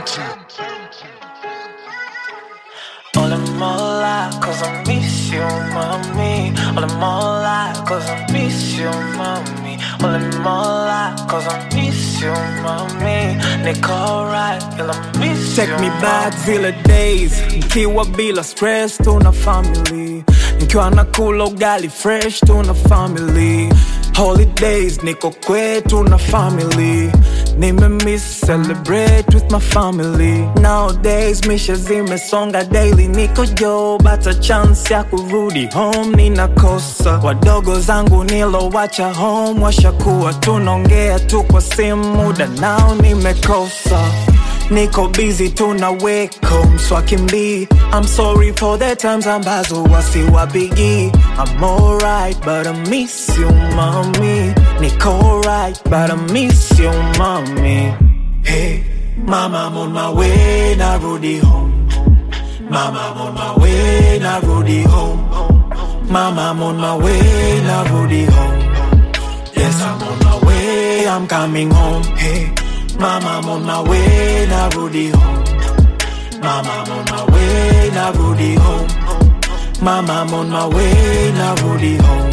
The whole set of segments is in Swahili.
All in my life, cause I miss you, mommy. All in my life, cause I miss you, mommy. All in my life, cause I miss you, mommy. Niko right, I miss you. Take me back zile days, nikiwa bila stress, tuna family. Nikiwa nakula ugali fresh, tuna family. Holidays, niko kwetu na family. Miss celebrate with my family. Nowadays, misha zimesonga daily. Niko job, hata chance ya kurudi home ninakosa. Wadogo zangu nilowacha home washakuwa tunaongea tu kwa simu, muda nao nimekosa. Niko busy tunaweka mswakimbi. I'm sorry for the times ambazo wasiwapigi. I'm alright but I miss you, mommy. Niko alright but I miss you, mommy. Hey, mama, I'm on my way, narudi home. Mama, I'm on my way, narudi home. Mama, I'm on my way, narudi home. Yes, I'm on my way, I'm coming home. Hey, mama, I'm on my way, narudi home. Mama, I'm on my way, narudi home. Mama, I'm on my way, narudi home.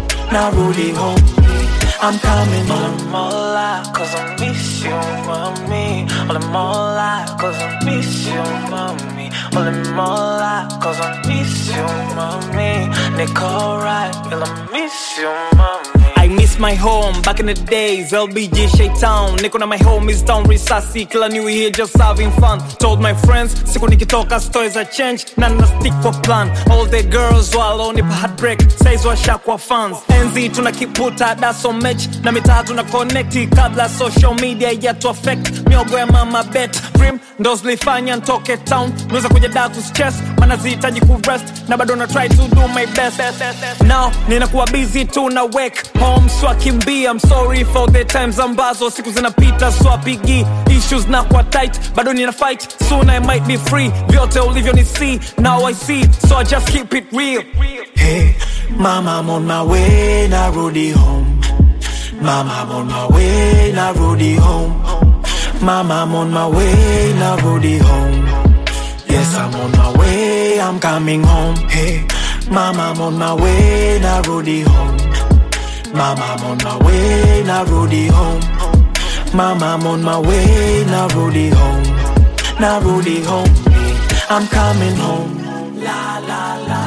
Narudi home. I'm coming home. All in my life, cause I miss you, mommy. All in my life, cause I miss you, mommy. All in my life, cause I miss you, mommy. Niko right, I miss you, mommy. I miss my home, back in the days, LBG Shaytown. Niko na my homies down Risasi, kila new year just having fun. Told my friends, siku nikitoka stories are change, na stick for plan. All the girls walonipa heartbreak, says washakwa fans. Enzi tunakiputa, that's so much, na mitaa tunaconnecti kabla social media yatu affect. Miogo ya mama bet, dream, ndo zilifanya ntoke town. Nweza kuja daku stress, mana zihitaji kurest, na bado na try to do my best. Now, ninakuwa busy tunaweka home swakimbi. I'm sorry for the times ambazo siku zinapita swapigi. Issues na kwa tight, bado nina fight, soon I might be free. Vyote ulivyo ni see, now I see, so I just keep it real. Hey, mama, I'm on my way, narudi home. Mama, I'm on my way, narudi home. Mama, I'm on my way, narudi home. Yes, I'm on my way, I'm coming home. Hey, mama, I'm on my way, narudi home. Mama, I'm on my way, narudi home. Mama, I'm on my way, narudi home. Narudi home. I'm coming home. La la la.